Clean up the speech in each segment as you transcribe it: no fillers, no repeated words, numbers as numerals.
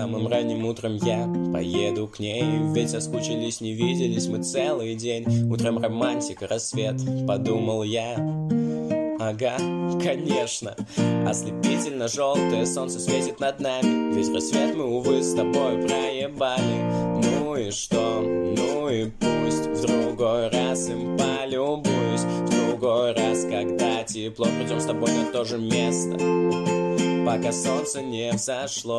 Самым ранним утром я поеду к ней, ведь соскучились, не виделись мы целый день. Утром романтика, рассвет, подумал я. Ага, конечно. Ослепительно желтое солнце светит над нами, ведь рассвет мы, увы, с тобой проебали. Ну и что? Ну и пусть. В другой раз им полюбуюсь. В другой раз, когда тепло, придем с тобой на то же место, пока солнце не взошло.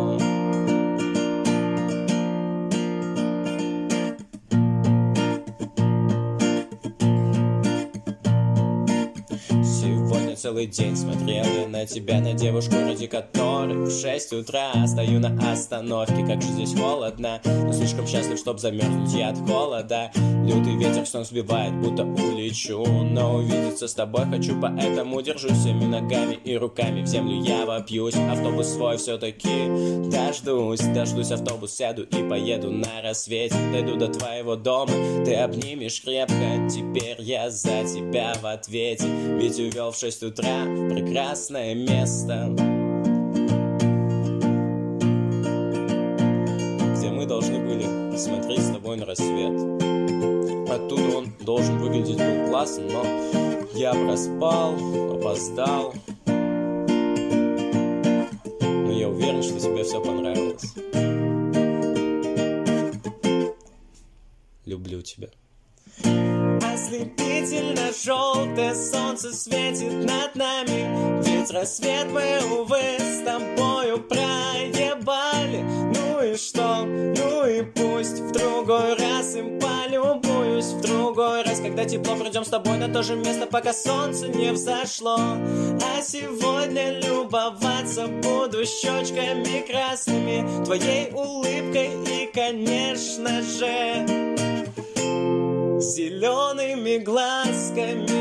Сегодня целый день смотрел я на тебя, на девушку, ради которой в 6 утра стою на остановке. Как же здесь холодно, но слишком счастлив, чтоб замерзнуть я от холода. Лютый ветер сон сбивает, будто улечу, но увидеться с тобой хочу, поэтому держусь всеми ногами и руками в землю я вопьюсь. Автобус свой все-таки дождусь автобус, сяду и поеду на рассвете. Дойду до твоего дома, ты обнимешь крепко, теперь я за тебя в ответе. Ведь увел в 6 утра в прекрасное место, где мы должны были смотреть с тобой на рассвет. Оттуда он должен выглядеть был классно, но я проспал, опоздал. Но я уверен, что тебе все понравилось. Люблю тебя. Ослепительно желтое солнце светит над нами, ведь рассвет мы, увы, с тобою проебали. Ну и что? Ну и пусть. В другой раз им полюбуюсь. В другой раз, когда тепло, придем с тобой на то же место, пока солнце не взошло. А сегодня любоваться буду щечками красными, твоей улыбкой и, конечно же, зелеными глазками.